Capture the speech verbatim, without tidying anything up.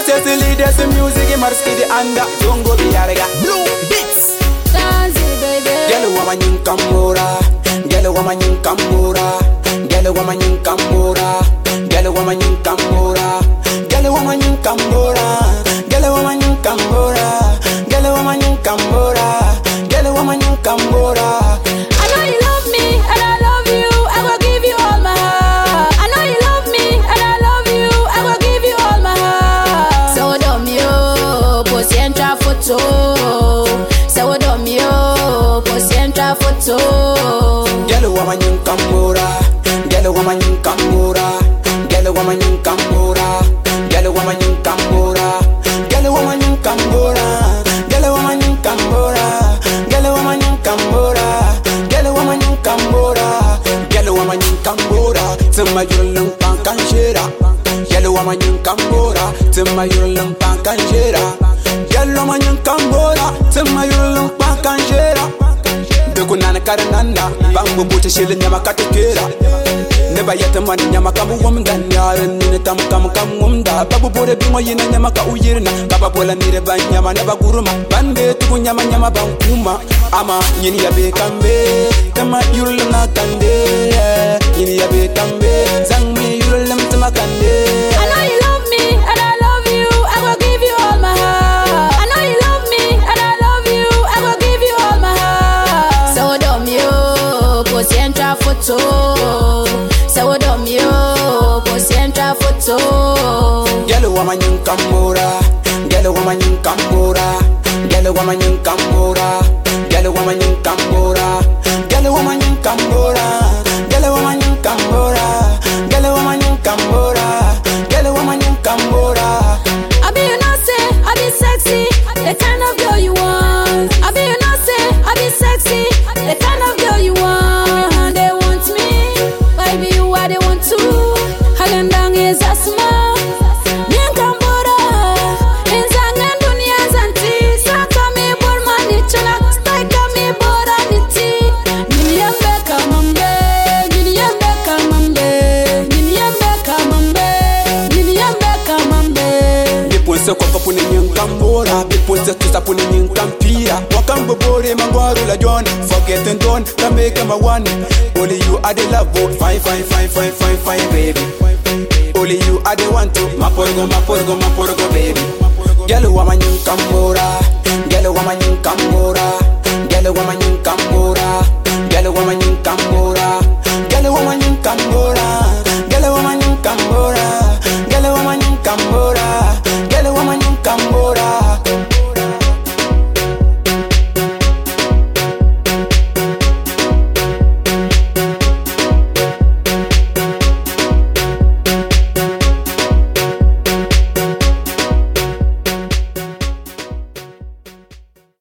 Cecily, there's the music in Marski the anda. Don't go be arga. Blue beats. Dance it, baby. Girl, woman in Camora. Girl, woman in Camora. Girl, woman in Camora. Girl, woman in Camora. Girl, woman in Camora. Girl, woman in Camora. Girl, woman in Camora. Girl, woman in Camora. I know you love me and I love you. I will give you all my heart. I know you love me and I love you. I will give you all my heart. So don't yo, post entra photo. So don't yo, post entra photo. Girl, woman in Camora. Girl, woman in Camora. Girl, woman in Camora. Girl, woman in Camora. Girl, woman in Camora. Girl, woman in Camora. Girl, woman in Camora. Girl, woman in Camora. Girl, woman in Camora. Tima yurlung pankanjera. Girl, woman in Camora. Tima yurlung pankanjera. Girl, woman in Camora. Tima yurlung pankanjera. Bekunana karananda. Bambu buta shile nyama katekera. Neba yata mani nyama kamu wamda nyara nini tam kam kam wamda. Babu bore bimo yina nyama ka uyirna. Kaba bola nire ban nyama neba guruma. Bande tuku nyama nyama bankuma. Ama yini ya be kambe. Tama yurluna kande. Yini ya be kambe. Zangmi yurlum tama kande. I know you love me and I love you. I will give you all my heart. I know you love me and I love you. I will give you all my heart. So don't yo, post entra photo. So don't yo, post entra photo. Girl, woman in Camora. Girl, woman in Camora. Girl, woman in Camora. Girl, woman in Camora. Girl, woman in Camora. Girl, woman in Camora. Girl, woman in Camora. Girl, woman in Camora. I be you not say, I be sexy, the kind of girl you want. I be you not say, I be sexy, the kind of girl you want. They want me, baby you are they want to. Halandang is a smile. Nyan Kambora, Inzangan dunia zanti. Saka me bormani chala, stika me boraniti. Niyambe kamambe, niyambe kamambe, niyambe kamambe, niyambe kamambe. Bipunse kwa kapuni nyin Camora. Bipunse tusa puni nyin Campira. Wakambo bore mangwaru la John. Forget and don't, can make him a one. Only you are the love vote. Fine, fine, fine, fine, fine, fine, baby. Only you are the one to. Maporgo, maporgo, maporgo, baby. Girl, woman in Camora. Girl, woman in Camora. Girl, woman in Camora. Girl, woman in Camora. Girl, woman in Camora.